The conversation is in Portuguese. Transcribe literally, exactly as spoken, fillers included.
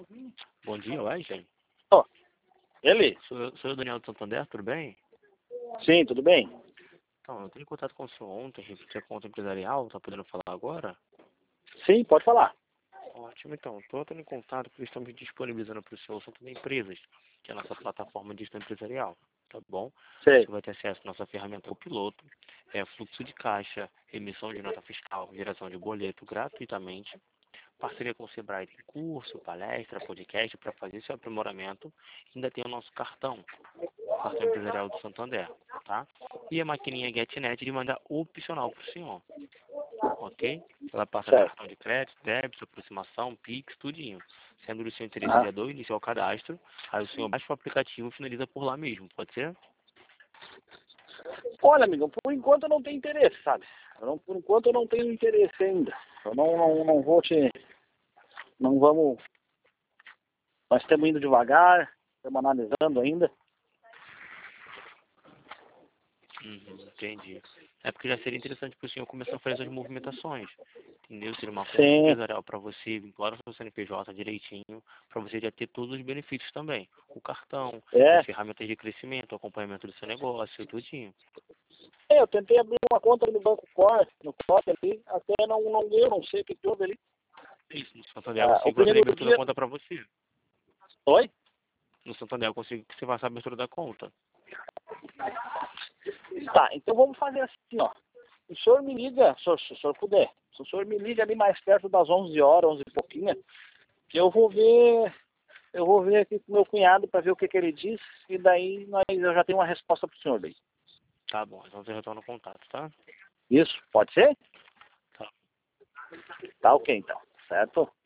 Bom dia, Wesley. Ó, ele? Sou, sou o Daniel do Santander, tudo bem? Sim, tudo bem? Então, eu tenho contato com o senhor ontem, referente à conta empresarial, tá podendo falar agora? Sim, pode falar. Ótimo, então, estou entrando em contato porque estamos disponibilizando para o senhor o assunto de empresas, que é a nossa plataforma de gestão empresarial, tá bom? Sei. Você vai ter acesso à nossa ferramenta O Piloto, é fluxo de caixa, emissão de nota fiscal, geração de boleto gratuitamente, parceria com o Sebrae tem curso, palestra, podcast para fazer seu aprimoramento. Ainda tem o nosso cartão, o cartão empresarial do Santander, tá? E a maquininha GetNet de mandar opcional para o senhor, ok? Ela passa Certo. cartão de crédito, débito, aproximação, Pix, tudinho. Sendo do seu interesse Ah. dia dois, iniciar o cadastro, aí o senhor baixa o aplicativo e finaliza por lá mesmo, pode ser? Olha, amigo, por enquanto eu não tenho interesse, sabe? Eu não, por enquanto eu não tenho interesse ainda. Eu não, não, não vou te... Não vamos... Nós estamos indo devagar, estamos analisando ainda. Uhum, entendi. É porque já seria interessante para o senhor começar a fazer as movimentações, entendeu? Seria uma conta Sim. empresarial para você, vincular o seu C N P J direitinho, para você já ter todos os benefícios também. O cartão, É. as ferramentas de crescimento, o acompanhamento do seu negócio, tudinho. É, eu tentei abrir uma conta no Banco Core, no Core ali, até não, não deu, não sei o que que houve ali. Isso, no Santander eu Ah, o consigo fazer a primeiro abertura da dia... conta para você. Oi? No Santander eu consigo que você faça a abertura da conta. Tá, então vamos fazer assim, ó. O senhor me liga, se o, se o senhor puder, se o senhor me liga ali mais perto das onze horas, onze e pouquinho, que eu vou ver, eu vou ver aqui com meu cunhado para ver o que, que ele diz, e daí nós, eu já tenho uma resposta pro senhor daí. Tá bom, então você retorna o contato, tá? Isso, pode ser? Tá. Tá ok então, certo?